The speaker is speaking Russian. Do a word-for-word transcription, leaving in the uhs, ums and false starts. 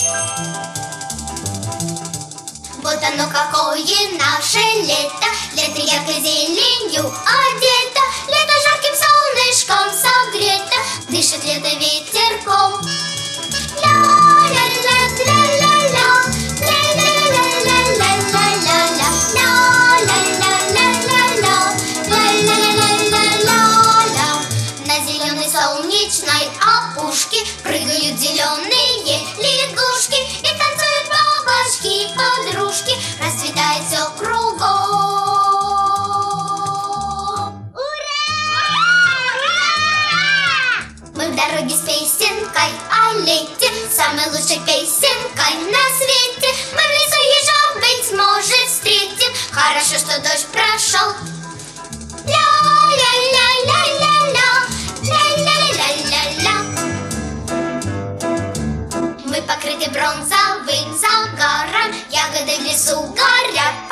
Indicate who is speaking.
Speaker 1: Вот оно какое наше лето, лето яркой зеленью одето, лето жарким солнышком согрето, дышит лето ветерком. Ля-ля-ля-ля-ля-ля, ля-ля-ля-ля-ля-ля-ля, ля-ля-ля-ля-ля-ля, ля-ля-ля-ля-ля-ля. На зеленой солнечной опушке прыгают зеленые лягушки и танцуют бабочки-подружки, расцветает все кругом. Ура! Мы в дороге с песенкой о лете, самой лучшей песенкой на свете. Мы в лесу ежа, быть может, встретим. Хорошо, что дождь прошел. Ля-ля-ля-ля-ля-ля, ля-ля-ля-ля-ля. Мы покрыты бронзовым загаром, ягоды в лесу горят.